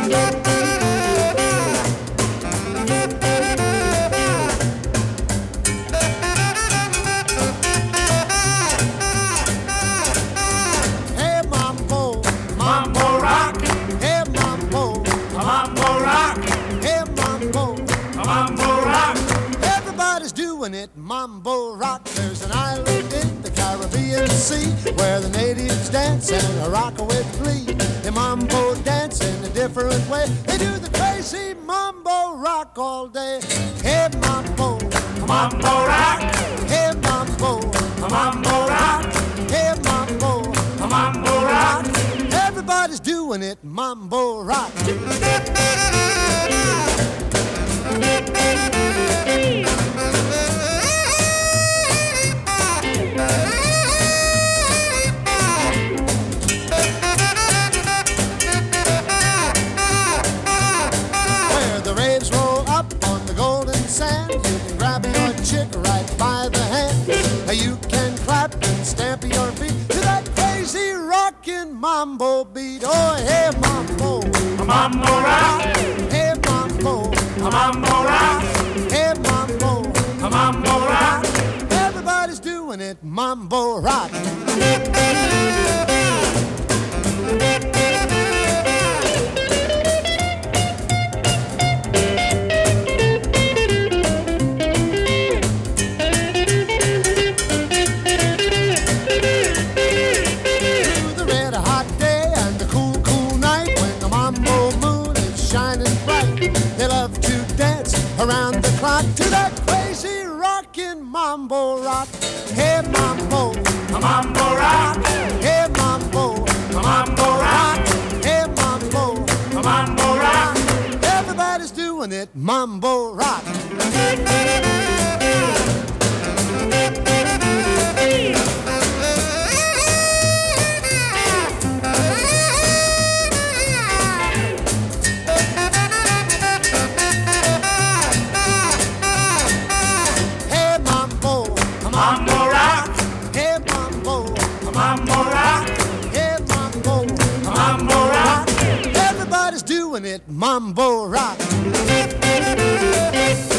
Hey mambo, Mambo rock, hey mambo, mambo rock, hey mambo. mambo rock. Everybody's doing it, mambo rock. There's an island in the Caribbean Sea where the natives dance and rock with glee. They mambo dance in a different way. They do the crazy mambo rock all day. Hey mambo, Mambo rock, hey mambo, mambo rock, hey mambo. mambo rock. Everybody's doing it, mambo rock. Where the waves roll up on the golden sand, you can grab your chick right by the hand. You can clap and stamp your feet to that crazy rockin' mambo beat. Oh, hey mambo, Mambo rock, hey mambo, mambo rock, hey mambo. mambo rock. Everybody's doing it, mambo rock. Through the red hot day and the cool, cool night when the mambo moon is shining bright, they love to dance around the clock to that crazy rockin' mambo rock. Hey mambo, Mambo rock, hey mambo, mambo rock, hey mambo. mambo rock. Everybody's doing it, mambo rock. Hey mambo, Mambo rock, hey mambo, mambo rock, hey mambo. mambo rock. Everybody's doing it, mambo rock.